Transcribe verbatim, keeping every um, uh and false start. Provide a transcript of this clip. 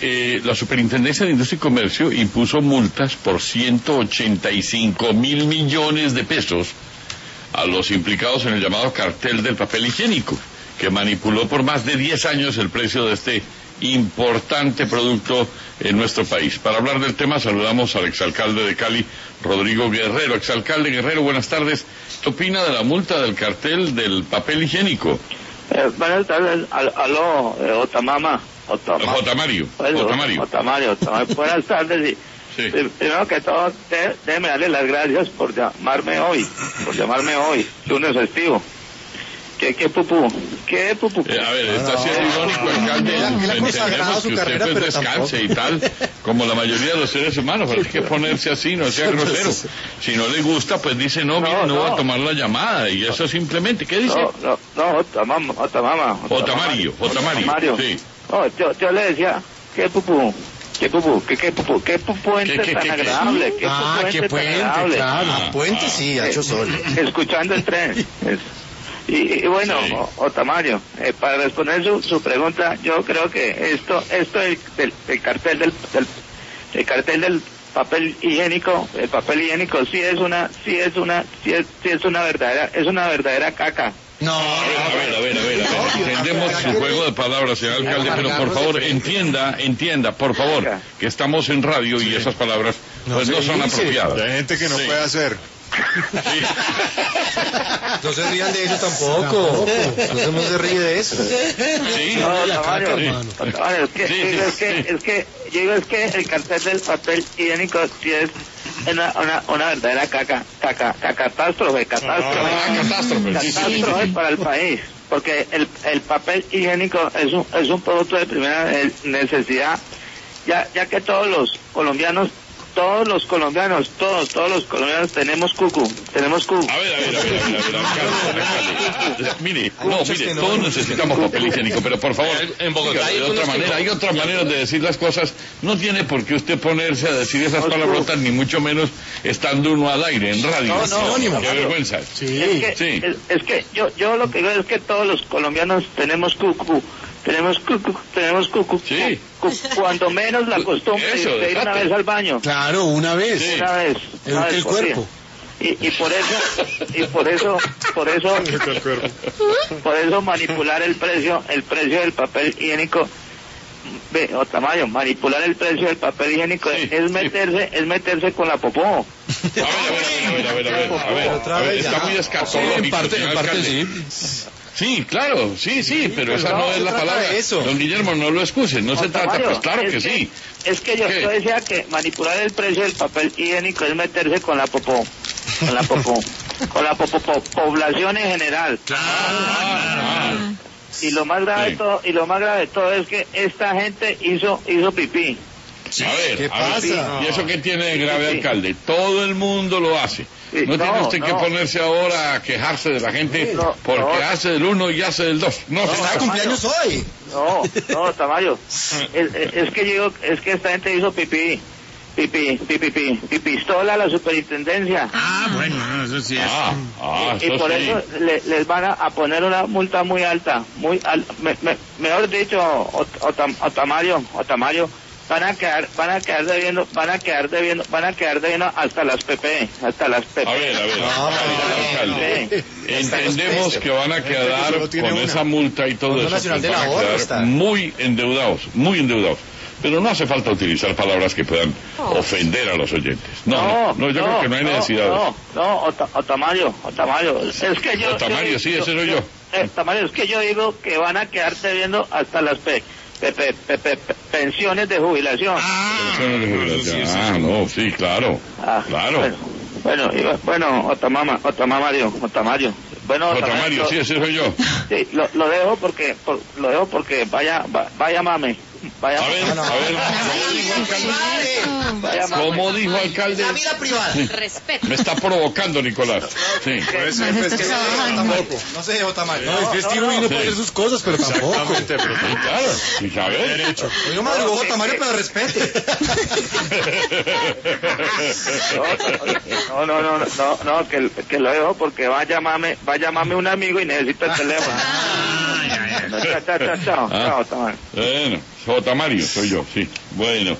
eh, la Superintendencia de Industria y Comercio impuso multas por ciento ochenta y cinco mil millones de pesos a los implicados en el llamado cartel del papel higiénico, que manipuló por más de diez años el precio de este importante producto en nuestro país. Para hablar del tema saludamos al exalcalde de Cali, Rodrigo Guerrero. Exalcalde Guerrero, buenas tardes. ¿Qué opina de la multa del cartel del papel higiénico? Eh, buenas tardes, Al, aló, eh, Otamama. Otama. Otamario. Bueno, Otamario. Otamario, Otamario. Buenas tardes. Y, sí. Primero que todo, de, déjeme darle las gracias por llamarme hoy, por llamarme hoy, lunes festivo. ¿Qué, qué pupú? ¿Qué pupú? Eh, a ver, está siendo no, irónico, alcalde. Entendemos que usted pues descanse y tal, como la mayoría de los seres humanos, pero hay que ponerse así, no sea grosero. Si no le gusta, pues dice, no, mire, no, no, no voy a tomar la llamada, y eso simplemente, ¿qué dice? No, no, no, Otamama, Otamama. Otamario, Otamario, sí. No, yo, yo le decía, ¿qué pupú? ¿Qué pupú? ¿Qué, qué pupú? ¿Qué puente ¿Qué, qué, tan qué, agradable? qué? ¿Qué ah, puente qué puente, tan agradable? claro. Ah, puente sí, ha hecho sol. Escuchando el tren. Es, y, y bueno, sí. Otamario, eh, para responder su, su pregunta, yo creo que esto, esto del, del, del cartel del, del, el cartel del papel higiénico, el papel higiénico sí es una, sí es una, sí es, sí es una verdadera, es una verdadera caca. No, a ver, a ver, a ver, a ver, a ver. Entendemos su juego de palabras, señor alcalde, pero por favor, entienda, entienda, por favor, que estamos en radio y esas palabras pues no son apropiadas. Hay gente que no puede hacer. Sí. No se rían de eso tampoco. No se, no se ríe de eso. Sí, no, no, la Mario, sí. Mario, es que, Sí, digo, sí, es que, sí. es que, digo, es que el cartel del papel higiénico sí es una, una, una verdadera caca, caca, catástrofe, catástrofe, Ah, catástrofe, sí, sí, catástrofe sí. para el país, porque el, el papel higiénico es un, es un producto de primera necesidad, ya, ya que todos los colombianos Todos los colombianos, todos, todos los colombianos tenemos cucu, tenemos cucu. A ver, a ver, a ver, a ver, a ver, alcalde, alcalde. Mire, no, mire, todos necesitamos papel higiénico, pero por favor, en Bogotá hay otra manera, hay otra manera de decir las cosas. No tiene por qué usted ponerse a decir esas palabrotas, ni mucho menos estando uno al aire, en radio. No, no, qué vergüenza. Sí. Es que, sí. es, es que yo, yo lo que digo es que todos los colombianos tenemos cucu. Tenemos cucu, tenemos cucu, Sí. cucu, cuando menos la costumbre Eso, de ir una exacto. vez al baño. Claro, una vez. Sí. Una vez. Una Eduque vez el por día. cuerpo. Y, y por eso, y por eso, por eso, por eso manipular el precio, el precio del papel higiénico, ve, o tamaño, manipular el precio del papel higiénico Sí, es sí. meterse, es meterse con la popó. A ver, a ver, a ver, a ver, a ver, a ver, Otra a ver, vez está ya. muy Sí, escatológico, en parte, señor en parte alcalde. sí. Sí, claro, sí, sí, pero esa no, no es se la trata palabra. de eso. Don Guillermo, no lo excuse, no se trata, Tamayo, pues claro es que sí. Es que yo, ¿Qué? yo decía que manipular el precio del papel higiénico es meterse con la popó, con la popó, con la popó, po- población en general. Ah, Y lo más grave Sí. de todo, y lo más grave de todo es que esta gente hizo, hizo pipí. a ver, ¿Qué a ver, pasa? ¿y eso qué tiene de grave, Sí. alcalde? Todo el mundo lo hace. Sí, No, tiene no, usted que no. ponerse ahora a quejarse de la gente No, porque no. hace del uno y hace del dos. No, No, señor. ¿Está cumpleaños hoy? No, no, Tamayo. Es, es- es que yo, es que esta gente hizo pipí. Pipí, pipí, pipí, pipistola a la superintendencia. Ah, bueno, no, eso sí es. Ah, ah, y eso por sí. eso le- les van a, a poner una multa muy alta, muy al, me- me- mejor dicho, Ot- Otam- Otamario, Otamario, van a quedar, van a quedar debiendo, van a quedar debiendo, van a quedar debiendo hasta las P P, hasta las P P. A ver, a ver, No, a ver, alcalde. Entendemos que van a quedar solo tiene con una. esa multa y todo Fondo eso, Nacional pues del van a Ahorro quedar está. muy endeudados, muy endeudados. Pero no hace falta utilizar palabras que puedan ofender a los oyentes. No, no, no, yo creo que no hay necesidad de No, eso. no, Ota- Otamario, Otamario, es que yo... Otamario, yo- sí, ese soy yo. Eh, Otamario, es que yo digo que van a quedar debiendo hasta las P, P- P- P- P- P- pensiones de jubilación. Pensiones de jubilación. Ah, no, sí, claro, Ah, claro. Bueno, bueno, iba- bueno, Otamama, Otamario, Otamario. Bueno, Otamario, lo- sí, ese soy yo. sí, lo, lo dejo porque, por- lo dejo porque vaya, va- vaya mame, vaya A ver, mame. a ver, ¿cómo dijo alcalde? Vaya mame. ¿Cómo dijo alcalde? La vida privada. Respeto. Me está provocando, Nicolás. Sí. Puede ser, No, pues, está que trabajando. tampoco. No se dejó Tamayo. No, No, es es festivo y no puede hacer sus cosas, pero Exactamente, pero Sí, claro. Y a ver. derecho. Hoy no madrugó Tamayo, pero respete. No, no, no, no, no, no, que, que lo dejo porque va a llamarme, va a llamarme un amigo y necesito el teléfono. Ah, ya, ya. Bueno, chao, chao, chao, chao, Ah. chao, Tamario. Bueno, J. Mario, soy yo, sí. Bueno.